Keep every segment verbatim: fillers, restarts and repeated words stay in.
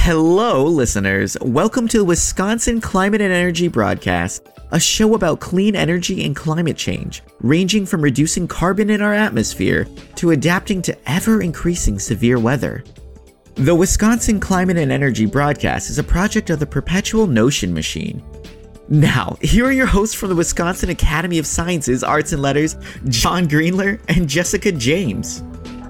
Hello, listeners. Welcome to the Wisconsin Climate and Energy Broadcast, a show about clean energy and climate change, ranging from reducing carbon in our atmosphere to adapting to ever-increasing severe weather. The Wisconsin Climate and Energy Broadcast is a project of the Perpetual Notion Machine. Now, here are your hosts from the Wisconsin Academy of Sciences, Arts and Letters, John Greenler and Jessica James.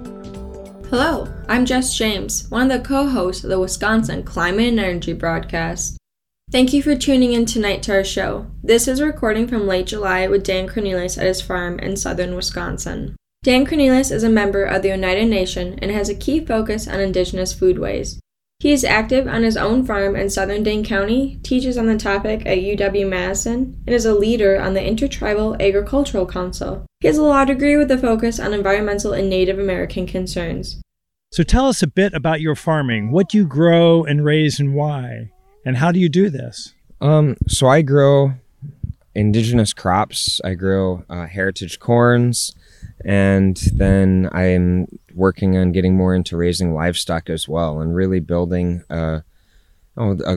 Hello, I'm Jess James, one of the co-hosts of the Wisconsin Climate and Energy Broadcast. Thank you for tuning in tonight to our show. This is a recording from late July with Dan Cornelius at his farm in southern Wisconsin. Dan Cornelius is a member of the Oneida Nation and has a key focus on indigenous foodways. He is active on his own farm in southern Dane County, teaches on the topic at U W-Madison, and is a leader on the Intertribal Agricultural Council. He has a law degree with a focus on environmental and Native American concerns. So tell us a bit about your farming. What do you grow and raise and why? And how do you do this? Um, so I grow indigenous crops. I grow uh, heritage corns, and then I'm working on getting more into raising livestock as well, and really building a, oh, a,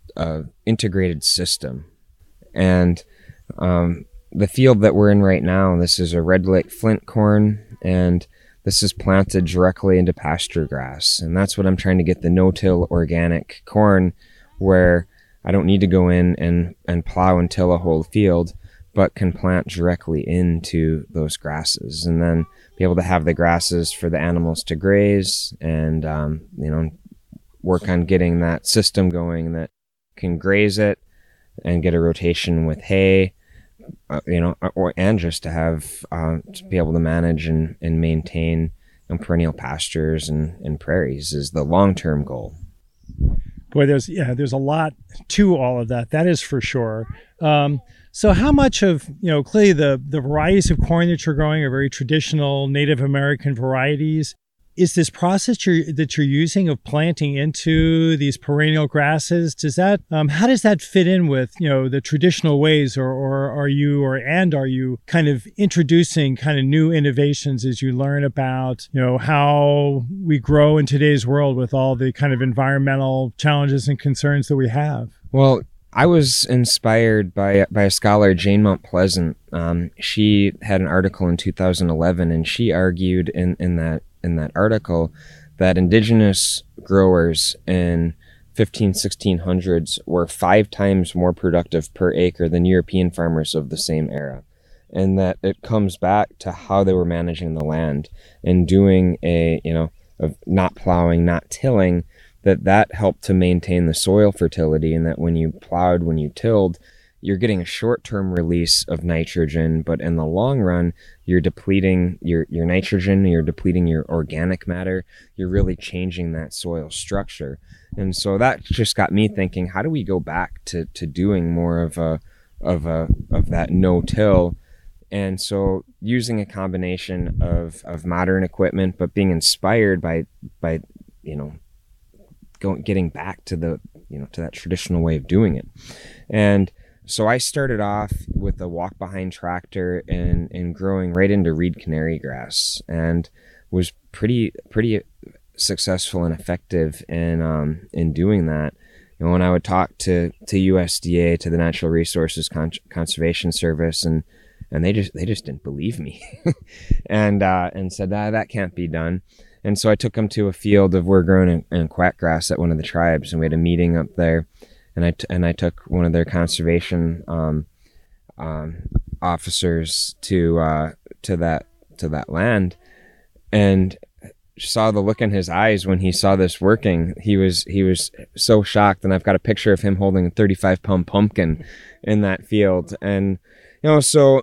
a integrated system. And um, the field that we're in right now, this is a Red Lake Flint corn, and this is planted directly into pasture grass. And that's what I'm trying to get, the no-till organic corn, where I don't need to go in and, and plow and till a whole field, but can plant directly into those grasses, and then be able to have the grasses for the animals to graze, and um, you know, work on getting that system going that can graze it and get a rotation with hay, uh, you know, or and just to have uh, to be able to manage and, and maintain you know, perennial pastures and, and prairies is the long-term goal. Boy, there's yeah, there's a lot to all of that. That is for sure. Um, so how much of, you know, clearly the, the varieties of corn that you're growing are very traditional Native American varieties. Is this process you're, that you're using of planting into these perennial grasses, does that, um, how does that fit in with, you know, the traditional ways, or, or are you, or, and are you kind of introducing kind of new innovations as you learn about, you know, how we grow in today's world with all the kind of environmental challenges and concerns that we have? Well, I was inspired by by a scholar, Jane Mount Pleasant. Um, she had an article in two thousand eleven, and she argued in, in that in that article that indigenous growers in fifteen, sixteen hundreds were five times more productive per acre than European farmers of the same era. And that it comes back to how they were managing the land and doing a, you know, of not plowing, not tilling, that that helped to maintain the soil fertility, and that when you plowed, when you tilled, you're getting a short-term release of nitrogen, but in the long run, you're depleting your, your nitrogen, you're depleting your organic matter, you're really changing that soil structure. And so that just got me thinking, how do we go back to, to doing more of a of a of that no-till? And so using a combination of, of modern equipment, but being inspired by by you know going getting back to the you know to that traditional way of doing it. And so I started off with a walk-behind tractor and, and growing right into reed canary grass, and was pretty pretty successful and effective in um, in doing that. You know, when I would talk to, to U S D A, to the Natural Resources Con- Conservation Service, and and they just they just didn't believe me, and uh, and said ah, that can't be done. And so I took them to a field of we're growing in, in quack grass at one of the tribes, and we had a meeting up there. And I, t- and I took one of their conservation um, um, officers to uh, to that to that land, and saw the look in his eyes when he saw this working. He was he was so shocked, and I've got a picture of him holding a thirty-five pound pumpkin in that field. And you know, so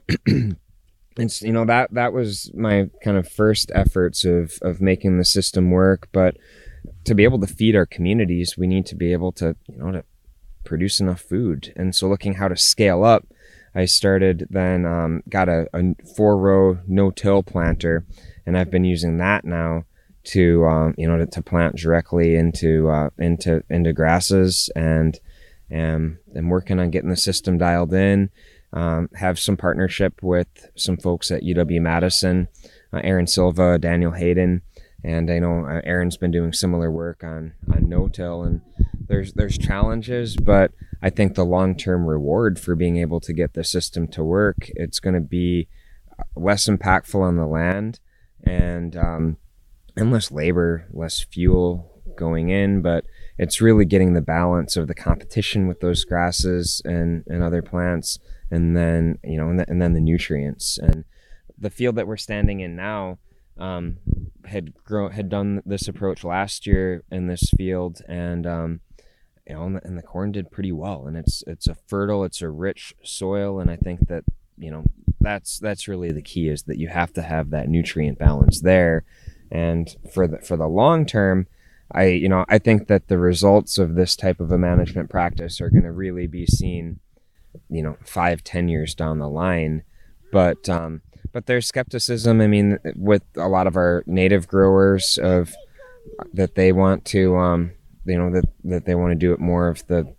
it's you know that that was my kind of first efforts of of making the system work. But to be able to feed our communities, we need to be able to you know to produce enough food. And so looking how to scale up, I started then um, got a, a four row no-till planter, and I've been using that now to um, you know to, to plant directly into uh, into into grasses, and and I'm working on getting the system dialed in. Um, have some partnership with some folks at U W-Madison, uh, Aaron Silva, Daniel Hayden, and I know uh, Aaron's been doing similar work on on no-till, and there's there's challenges, but I think the long-term reward for being able to get the system to work, it's going to be less impactful on the land, and um, and less labor, less fuel going in, but it's really getting the balance of the competition with those grasses and, and other plants, and then you know and, the, and then the nutrients. And the field that we're standing in now um, had grown had done this approach last year in this field, and um, you know and the, and the corn did pretty well, and it's it's a fertile, it's a rich soil, and I think that you know that's that's really the key, is that you have to have that nutrient balance there. And for the for the long term, I you know I think that the results of this type of a management practice are going to really be seen, you know, five, ten years down the line. But um, but there's skepticism. I mean, with a lot of our native growers, of that they want to, um, you know, that that they want to do it more of the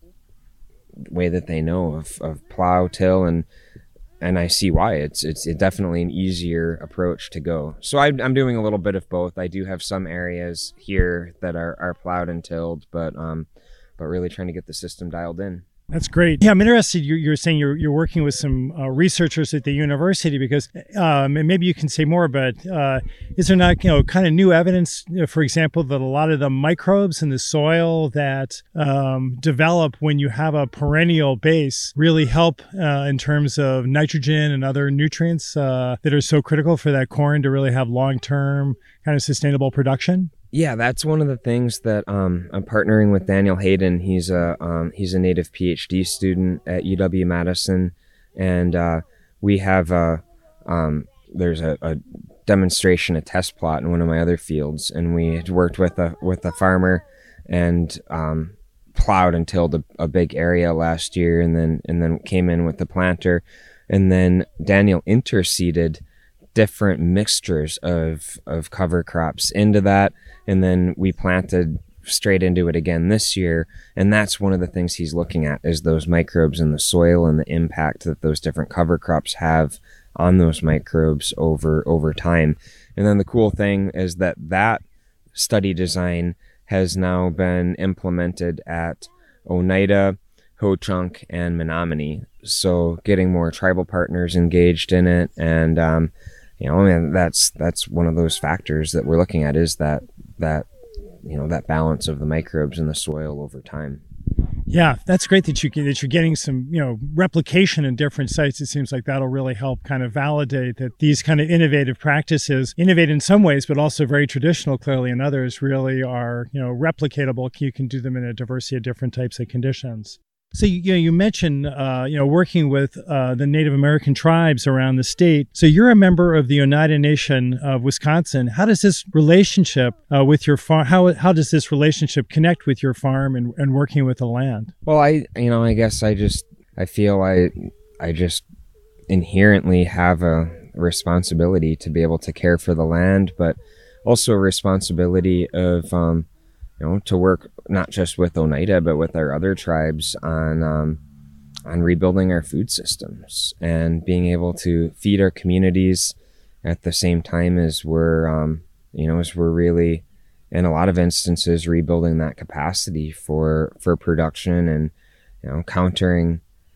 way that they know of of plow, till, and and I see why. It's it's definitely an easier approach to go. So I, I'm doing a little bit of both. I do have some areas here that are, are plowed and tilled, but um, but really trying to get the system dialed in. That's great. Yeah, I'm interested. You're, you're saying you're you're working with some uh, researchers at the university, because um, and maybe you can say more. But uh, is there not, you know, kind of new evidence, you know, for example, that a lot of the microbes in the soil that um, develop when you have a perennial base really help uh, in terms of nitrogen and other nutrients uh, that are so critical for that corn to really have long-term kind of sustainable production? Yeah, that's one of the things that um, I'm partnering with Daniel Hayden. He's a um, he's a native PhD student at U W Madison, and uh, we have a um, there's a, a demonstration, a test plot in one of my other fields, and we had worked with a with a farmer and um, plowed and tilled a, a big area last year, and then and then came in with the planter, and then Daniel interseeded different mixtures of of cover crops into that, and then we planted straight into it again this year. And that's one of the things he's looking at, is those microbes in the soil and the impact that those different cover crops have on those microbes over over time. And then the cool thing is that that study design has now been implemented at Oneida, Ho-Chunk, and Menominee, so getting more tribal partners engaged in it. And um You know, and that's that's one of those factors that we're looking at, is that that you know that balance of the microbes in the soil over time. Yeah, that's great that you that you're getting some, you know, replication in different sites. It seems like that'll really help kind of validate that these kind of innovative practices, innovate in some ways, but also very traditional, clearly, in others, really are, you know, replicatable. You can do them in a diversity of different types of conditions. So you, you know, you mentioned uh, you know working with uh, the Native American tribes around the state. So you're a member of the Oneida Nation of Wisconsin. How does this relationship uh, with your farm? How how does this relationship connect with your farm and, and working with the land? Well, I you know I guess I just I feel I I just inherently have a responsibility to be able to care for the land, but also a responsibility of um, you know to work not just with Oneida, but with our other tribes on um, on rebuilding our food systems and being able to feed our communities at the same time as we're, um, you know, as we're really, in a lot of instances, rebuilding that capacity for for production, and you know, countering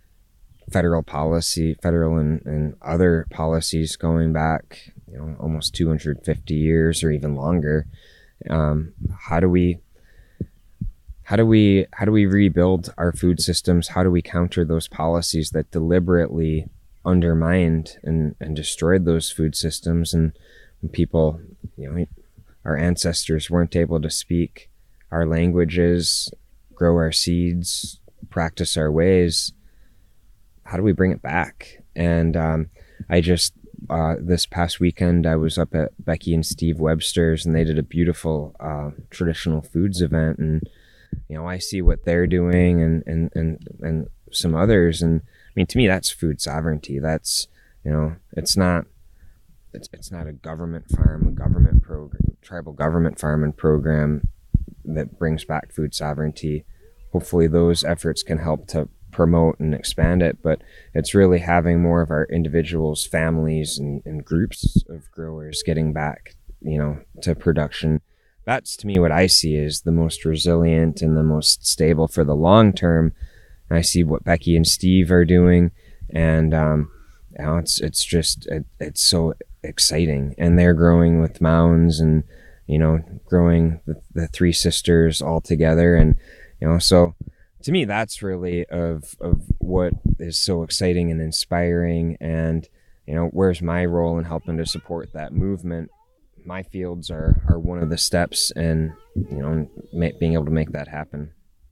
federal policy, federal and, and other policies going back, you know, almost two hundred fifty years or even longer. Um, how do we How do we how do we rebuild our food systems? How do we counter those policies that deliberately undermined and, and destroyed those food systems? And when people, you know, our ancestors weren't able to speak our languages, grow our seeds, practice our ways, how do we bring it back? And um, I just, uh, this past weekend, I was up at Becky and Steve Webster's, and they did a beautiful uh, traditional foods event. And you know, I see what they're doing, and, and, and, and some others. And I mean, to me, that's food sovereignty. That's, you know, it's not, it's, it's not a government farm, a government program, tribal government farm and program that brings back food sovereignty. Hopefully those efforts can help to promote and expand it, but it's really having more of our individuals, families, and, and groups of growers getting back, you know, to production, that's to me what I see is the most resilient and the most stable for the long term. And I see what Becky and Steve are doing, and um, you know, it's it's just it, it's so exciting, and they're growing with mounds, and you know, growing the, the three sisters all together, and you know, so to me that's really of of what is so exciting and inspiring. And you know, where's my role in helping to support that movement? My fields are are one of the steps in, you know, ma- being able to make that happen.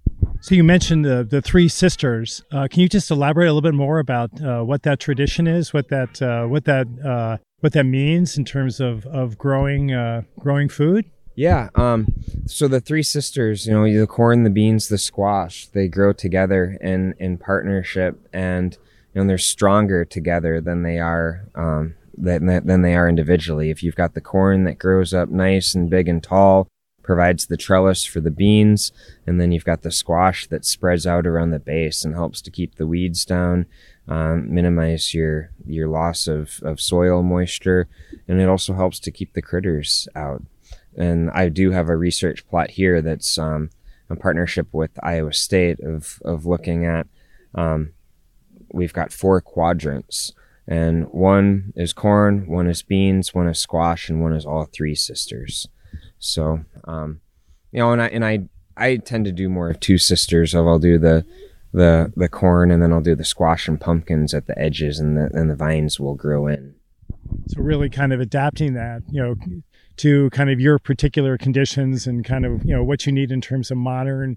So you mentioned the the three sisters. Uh, can you just elaborate a little bit more about uh, what that tradition is, what that uh, what that uh, what that means in terms of of growing uh, growing food? Yeah. Um. So the three sisters, you know, the corn, the beans, the squash, they grow together in in partnership, and you know, they're stronger together than they are um than than they are individually. If you've got the corn that grows up nice and big and tall, provides the trellis for the beans, and then you've got the squash that spreads out around the base and helps to keep the weeds down, um, minimize your your loss of, of soil moisture, and it also helps to keep the critters out. And I do have a research plot here that's um, in partnership with Iowa State of of looking at, um, we've got four quadrants, and one is corn, one is beans, one is squash, and one is all three sisters. So, um, you know, and I, and I, I tend to do more of two sisters of, I'll do the, the, the corn, and then I'll do the squash and pumpkins at the edges, and the, and the vines will grow in. So really kind of adapting that, you know, to kind of your particular conditions and kind of, you know, what you need in terms of modern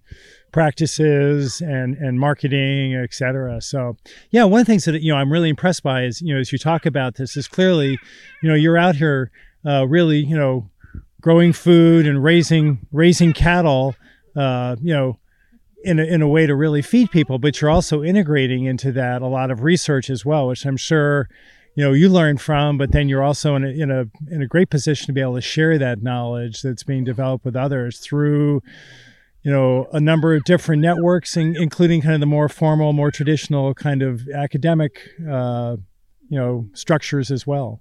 practices and, and marketing, et cetera. So yeah, one of the things that, you know, I'm really impressed by is, you know, as you talk about this is clearly, you know, you're out here uh, really, you know, growing food and raising raising cattle, uh, you know, in a, in a way to really feed people, but you're also integrating into that a lot of research as well, which I'm sure, you know, you learn from, but then you're also in a, in a in a great position to be able to share that knowledge that's being developed with others through, you know, a number of different networks, in, including kind of the more formal, more traditional kind of academic, uh, you know, structures as well.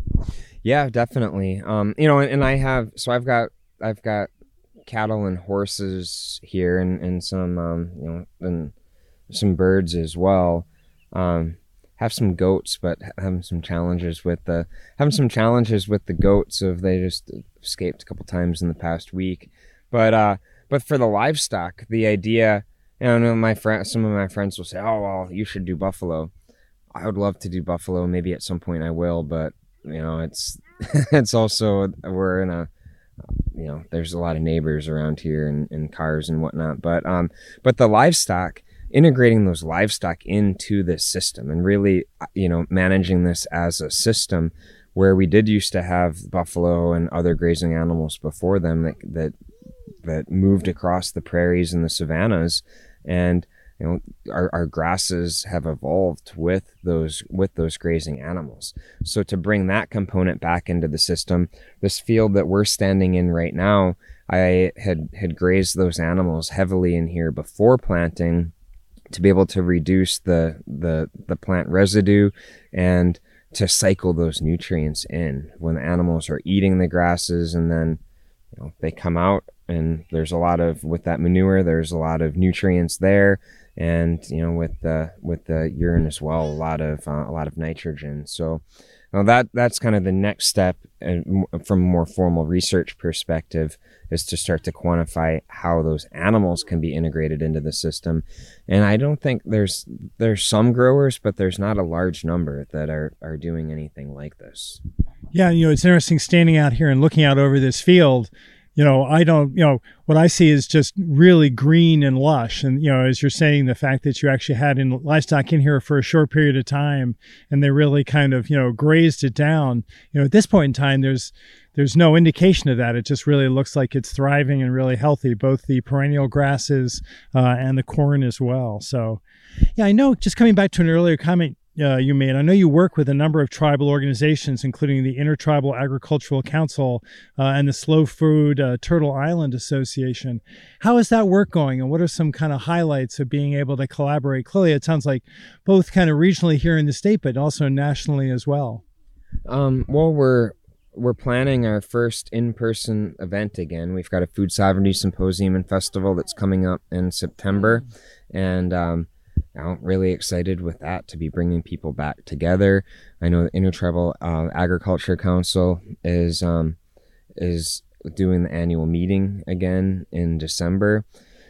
Yeah, definitely. Um, you know, and, and I have, so I've got, I've got cattle and horses here, and, and some, um, you know, and some birds as well. Um, have some goats, but having some challenges with the, having some challenges with the goats of they just escaped a couple times in the past week. But, uh, but for the livestock, the idea, you know, my friend, some of my friends will say, oh, well, you should do buffalo. I would love to do buffalo. Maybe at some point I will, but you know, it's it's also, we're in a, you know, there's a lot of neighbors around here, and, and cars and whatnot. But um, but the livestock, integrating those livestock into this system, and really, you know, managing this as a system, where we did used to have buffalo and other grazing animals before them that that that moved across the prairies and the savannas, and you know, our, our grasses have evolved with those with those grazing animals. So to bring that component back into the system, this field that we're standing in right now, I had had grazed those animals heavily in here before planting, to be able to reduce the the the plant residue and to cycle those nutrients in when the animals are eating the grasses, and then you know, they come out, and there's a lot of, with that manure, there's a lot of nutrients there. And you know, with the with the urine as well, a lot of uh, a lot of nitrogen. So, well, that that's kind of the next step, and from a more formal research perspective, is to start to quantify how those animals can be integrated into the system. And I don't think there's there's some growers, but there's not a large number that are are doing anything like this. Yeah, you know, it's interesting standing out here and looking out over this field. You know, I don't, you know, what I see is just really green and lush. And, you know, as you're saying, the fact that you actually had in livestock in here for a short period of time, and they really kind of, you know, grazed it down. You know, at this point in time, there's, there's no indication of that. It just really looks like it's thriving and really healthy, both the perennial grasses uh, and the corn as well. So, yeah, I know, just coming back to an earlier comment Uh, you made. I know you work with a number of tribal organizations, including the Intertribal Agricultural Council uh, and the Slow Food uh, Turtle Island Association. How is that work going, and what are some kind of highlights of being able to collaborate? Clearly, it sounds like both kind of regionally here in the state, but also nationally as well. Um, well, we're we're planning our first in-person event again. We've got a food sovereignty symposium and festival that's coming up in September, and um, I'm really excited with that to be bringing people back together. I know the Intertribal uh, Agriculture Council is um, is doing the annual meeting again in December.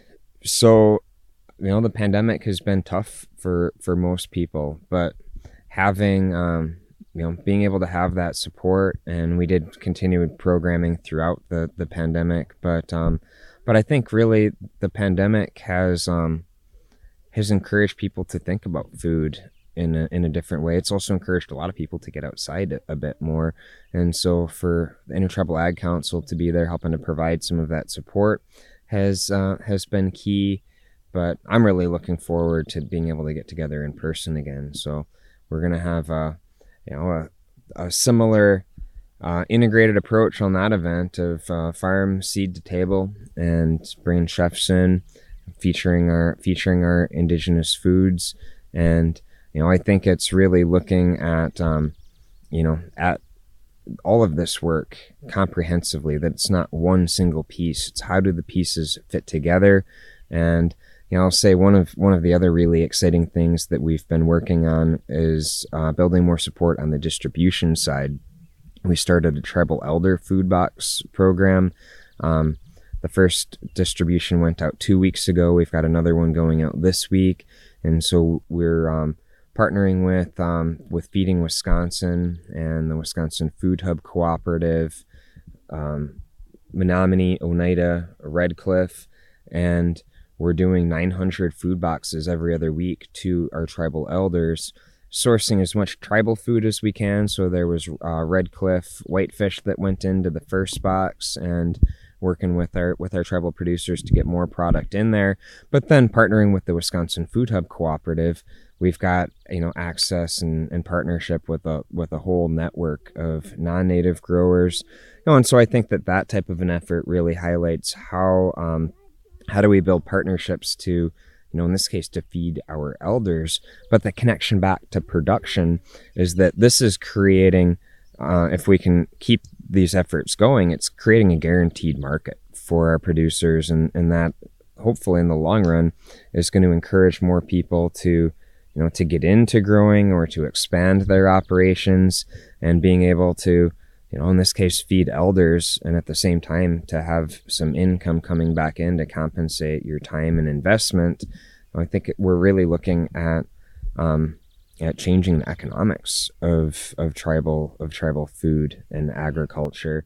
So, you know, the pandemic has been tough for, for most people, but having, um, you know, being able to have that support, and we did continue with programming throughout the, the pandemic, but, um, but I think really the pandemic has, um, has encouraged people to think about food in a, in a different way. It's also encouraged a lot of people to get outside a, a bit more. And so for the Intertribal Ag Council to be there helping to provide some of that support has, uh, has been key. But I'm really looking forward to being able to get together in person again. So we're going to have a, you know, a, a similar uh, integrated approach on that event of uh, farm seed to table, and bringing chefs in, featuring our featuring our indigenous foods. And you know, I think it's really looking at um, you know at all of this work comprehensively. That it's not one single piece. It's how do the pieces fit together. And you know, I'll say one of one of the other really exciting things that we've been working on is uh, building more support on the distribution side. We started a tribal elder food box program. Um, the first distribution went out two weeks ago. We've got another one going out this week, and so we're um, partnering with um, with Feeding Wisconsin and the Wisconsin Food Hub Cooperative, um, Menominee, Oneida, Red Cliff, and we're doing nine hundred food boxes every other week to our tribal elders, sourcing as much tribal food as we can. So there was uh, Red Cliff whitefish that went into the first box, and working with our with our tribal producers to get more product in there. But then partnering with the Wisconsin Food Hub Cooperative, we've got you know access and, and partnership with a with a whole network of non-native growers. You know, and so I think that that type of an effort really highlights how um, how do we build partnerships to, you know, in this case, to feed our elders. But the connection back to production is that this is creating, uh, if we can keep these efforts going, it's creating a guaranteed market for our producers. And, and that hopefully in the long run is going to encourage more people to, you know, to get into growing or to expand their operations, and being able to, you know, in this case, feed elders, and at the same time to have some income coming back in to compensate your time and investment. I think we're really looking at um, at changing the economics of of tribal of tribal food and agriculture,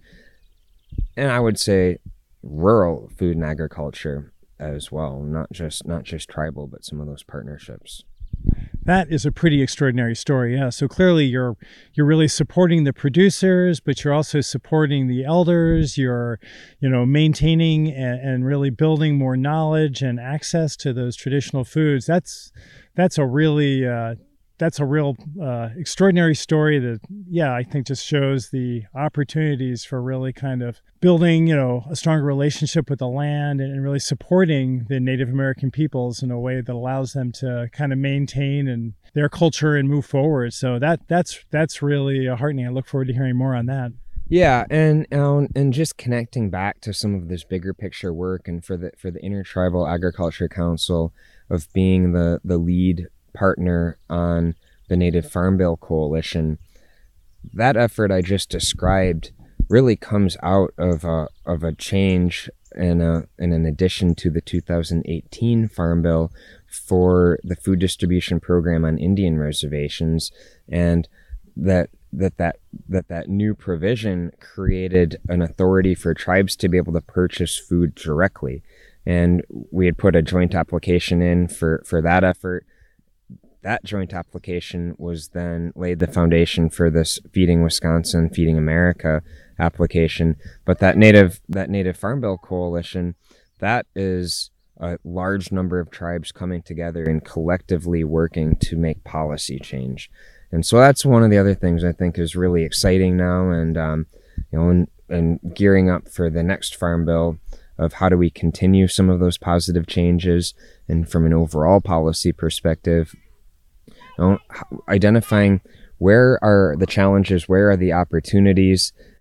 and I would say rural food and agriculture as well, not just not just tribal, but some of those partnerships. That is a pretty extraordinary story. Yeah. So clearly you're you're really supporting the producers, but you're also supporting the elders. You're, you know, maintaining and, and really building more knowledge and access to those traditional foods. That's that's a really uh, that's a real uh, extraordinary story that, yeah, I think just shows the opportunities for really kind of building, you know, a stronger relationship with the land, and really supporting the Native American peoples in a way that allows them to kind of maintain and their culture and move forward. So that that's that's really heartening. I look forward to hearing more on that. Yeah, and um, and just connecting back to some of this bigger picture work, and for the for the Intertribal Agriculture Council of being the the lead partner on the Native Farm Bill Coalition. That effort I just described really comes out of a of a change and a and an addition to the two thousand eighteen Farm Bill for the food distribution program on Indian reservations, and that that that that that new provision created an authority for tribes to be able to purchase food directly. And we had put a joint application in for for that effort. That joint application was then laid the foundation for this Feeding Wisconsin, Feeding America application. But that native that Native Farm Bill Coalition, that is a large number of tribes coming together and collectively working to make policy change. And so that's one of the other things I think is really exciting now, and um, you know, and, and gearing up for the next Farm Bill of how do we continue some of those positive changes, and from an overall policy perspective, you know, identifying where are the challenges, where are the opportunities,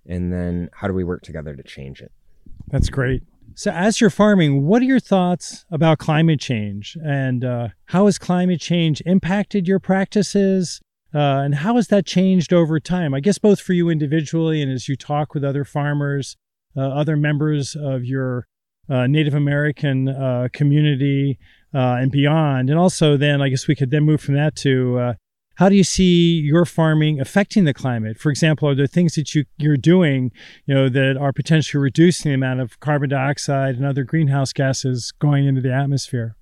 and then how do we work together to change it? That's great. So as you're farming, what are your thoughts about climate change, and uh, how has climate change impacted your practices? Uh, and how has that changed over time? I guess both for you individually and as you talk with other farmers, uh, other members of your uh, Native American uh, community uh, and beyond. And also then, I guess we could then move from that to uh, how do you see your farming affecting the climate? For example, are there things that you, you're doing, you know, that are potentially reducing the amount of carbon dioxide and other greenhouse gases going into the atmosphere?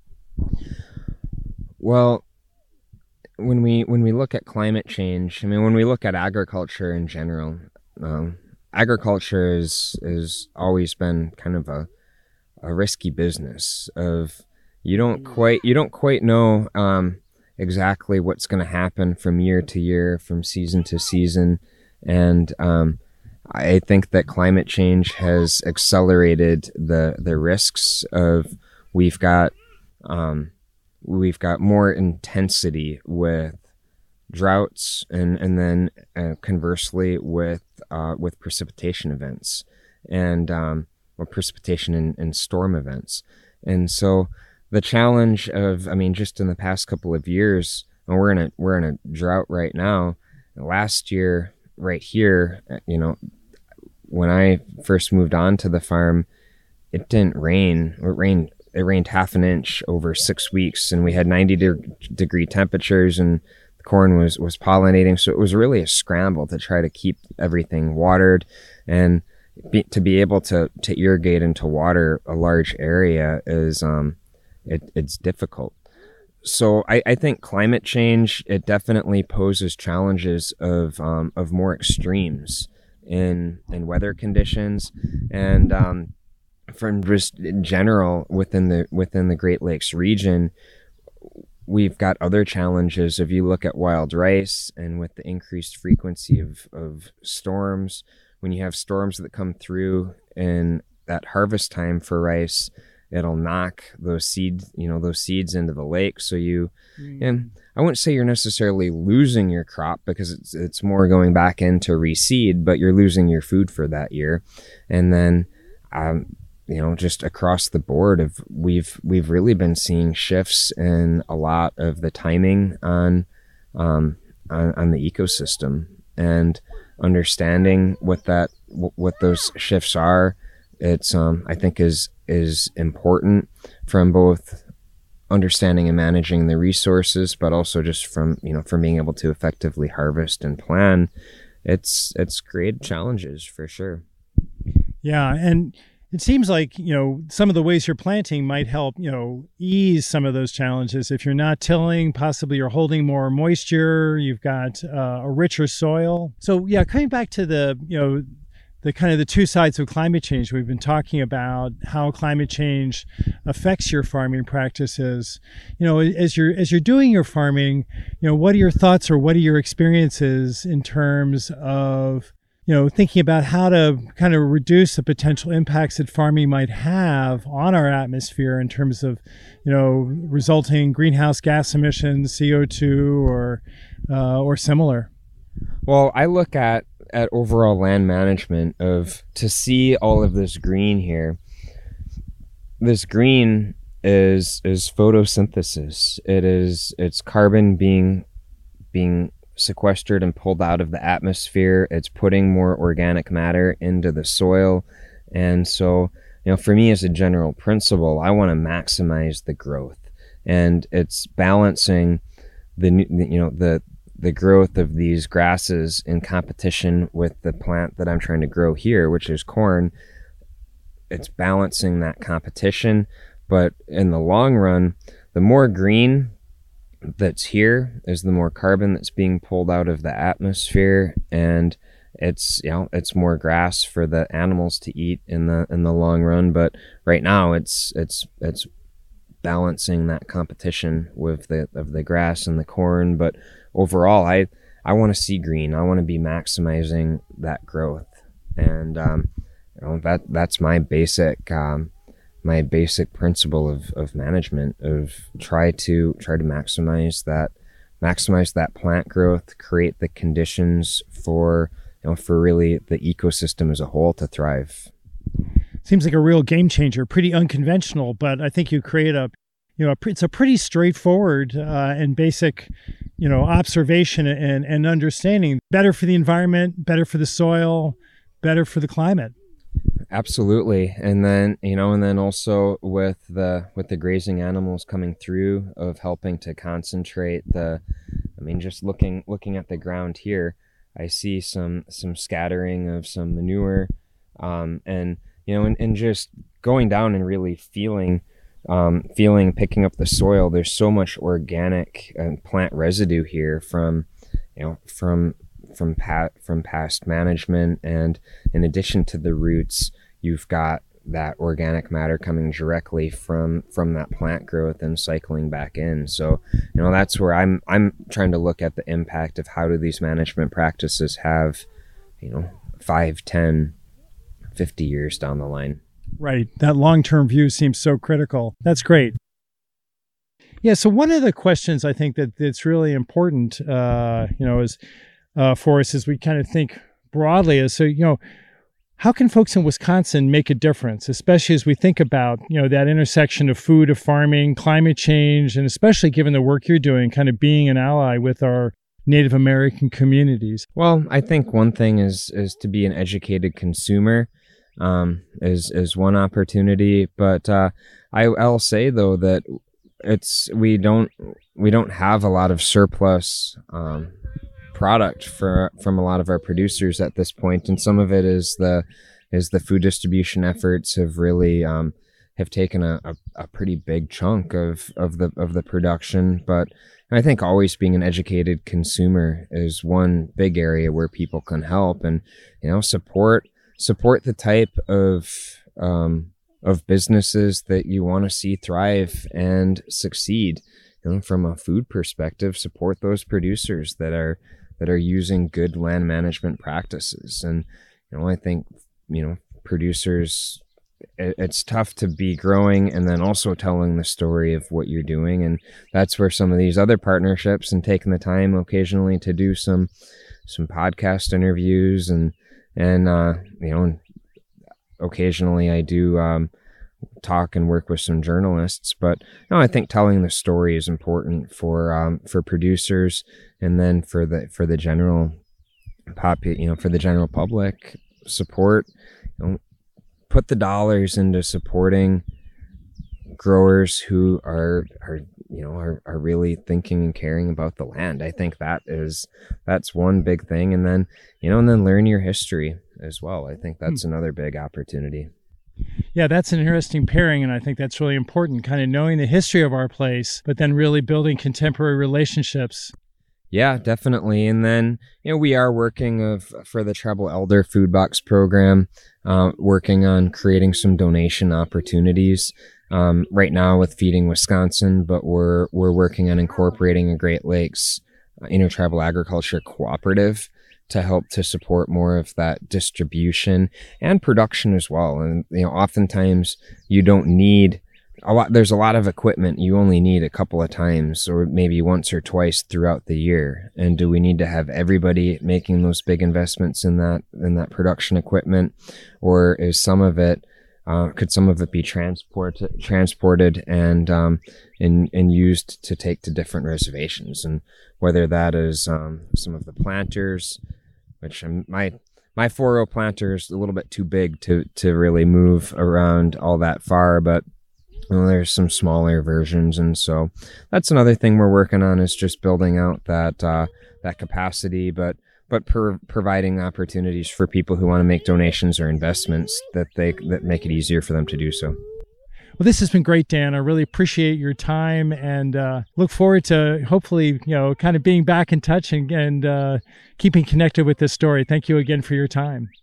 Well, when we when we look at climate change, I mean, when we look at agriculture in general, um, agriculture is is always been kind of a a risky business. Of you don't quite you don't quite know. Um, exactly what's going to happen from year to year, from season to season. And um, I think that climate change has accelerated the the risks of we've got um, we've got more intensity with droughts, and and then uh, conversely with uh, with precipitation events and um, or precipitation and, and storm events. And so the challenge of, I mean, just in the past couple of years, and we're in a we're in a drought right now. Last year, right here, you know, when I first moved on to the farm, it didn't rain. It rained. It rained half an inch over six weeks, and we had ninety de- degree temperatures, and the corn was was pollinating. So it was really a scramble to try to keep everything watered, and be, to be able to to irrigate and to water a large area is um. It, it's difficult. So I, I think climate change, it definitely poses challenges of um, of more extremes in in weather conditions, and um, from just in general within the within the Great Lakes region, we've got other challenges. If you look at wild rice, and with the increased frequency of, of storms, when you have storms that come through in that harvest time for rice, it'll knock those seeds, you know, those seeds into the lake. So you, mm. and I wouldn't say you're necessarily losing your crop, because it's it's more going back in to reseed, but you're losing your food for that year. And then, um, you know, just across the board, of we've we've really been seeing shifts in a lot of the timing on um, on, on the ecosystem, and understanding what that what those shifts are. It's um I think is is important from both understanding and managing the resources, but also just from, you know, from being able to effectively harvest and plan. It's it's created challenges for sure. Yeah, and it seems like, you know, some of the ways you're planting might help, you know, ease some of those challenges. If you're not tilling, possibly you're holding more moisture, you've got uh, a richer soil. So yeah, coming back to the, you know, the kind of the two sides of climate change. We've been talking about how climate change affects your farming practices. You know, as you're as you're doing your farming, you know, what are your thoughts, or what are your experiences in terms of, you know, thinking about how to kind of reduce the potential impacts that farming might have on our atmosphere in terms of, you know, resulting greenhouse gas emissions, C O two, or uh, or similar? Well, I look at at overall land management of to see all of this green here. This green is is photosynthesis. It is it's carbon being being sequestered and pulled out of the atmosphere. It's putting more organic matter into the soil. And so, you know, for me as a general principle, I want to maximize the growth, and it's balancing the you know the the growth of these grasses in competition with the plant that I'm trying to grow here, which is corn. It's balancing that competition, but in the long run, the more green that's here is the more carbon that's being pulled out of the atmosphere, and it's, you know, it's more grass for the animals to eat in the in the long run. But right now, it's it's it's balancing that competition with the of the grass and the corn. But overall, I I want to see green. I want to be maximizing that growth, and um, you know, that that's my basic um, my basic principle of, of management. Of try to try to maximize that maximize that plant growth, create the conditions for you know, for really the ecosystem as a whole to thrive. Seems like a real game changer, pretty unconventional, but I think you create a, you know, a, it's a pretty straightforward uh, and basic, you know, observation and, and understanding. Better for the environment, better for the soil, better for the climate. Absolutely. And then, you know, and then also with the, with the grazing animals coming through of helping to concentrate the, I mean, just looking, looking at the ground here, I see some, some scattering of some manure, um, and, you know, and, and just going down and really feeling, um, feeling, picking up the soil. There's so much organic and plant residue here from, you know, from, from pat, from past management. And in addition to the roots, you've got that organic matter coming directly from, from that plant growth and cycling back in. So, you know, that's where I'm, I'm trying to look at the impact of how do these management practices have, you know, five, ten, fifty years down the line. Right. That long-term view seems so critical. That's great. Yeah. So one of the questions I think that that's really important, uh, you know, is uh, for us as we kind of think broadly is, so, you know, how can folks in Wisconsin make a difference, especially as we think about, you know, that intersection of food, of farming, climate change, and especially given the work you're doing, kind of being an ally with our Native American communities? Well, I think one thing is is to be an educated consumer. Um, is is one opportunity, but uh, I, I'll say though that it's we don't we don't have a lot of surplus um, product for from a lot of our producers at this point, and some of it is the is the food distribution efforts have really um, have taken a, a, a pretty big chunk of of the of the production. But I think always being an educated consumer is one big area where people can help and, you know, support. Support the type of um, of businesses that you want to see thrive and succeed. You know, from a food perspective, support those producers that are that are using good land management practices. And you know, I think you know producers. It, it's tough to be growing and then also telling the story of what you're doing, and that's where some of these other partnerships and taking the time occasionally to do some some podcast interviews and. And, uh, you know, occasionally I do um, talk and work with some journalists, but you know, I think telling the story is important for um, for producers and then for the for the general pop, you know, for the general public. Support, you know, put the dollars into supporting growers who are are you know are, are really thinking and caring about the land. I think that is that's one big thing, and then you know and then learn your history as well. I think that's hmm. another big opportunity. Yeah, that's an interesting pairing, and I think that's really important, kind of knowing the history of our place, but then really building contemporary relationships. Yeah, definitely. And then, you know, we are working of for the Tribal Elder Food Box program, uh, working on creating some donation opportunities um, right now with Feeding Wisconsin, but we're we're working on incorporating a Great Lakes uh, Intertribal Agriculture Cooperative to help to support more of that distribution and production as well. And, you know, oftentimes you don't need a lot. There's a lot of equipment you only need a couple of times or maybe once or twice throughout the year. And do we need to have everybody making those big investments in that, in that production equipment? Or is some of it, uh, could some of it be transported, transported and, um, and, and used to take to different reservations? And whether that is, um, some of the planters, which I'm, my, my four oh planter is a little bit too big to, to really move around all that far, but well, there's some smaller versions. And so that's another thing we're working on, is just building out that, uh, that capacity, but, but per, providing opportunities for people who want to make donations or investments that they, that make it easier for them to do so. Well, this has been great, Dan. I really appreciate your time and uh, look forward to hopefully, you know, kind of being back in touch and, and uh, keeping connected with this story. Thank you again for your time.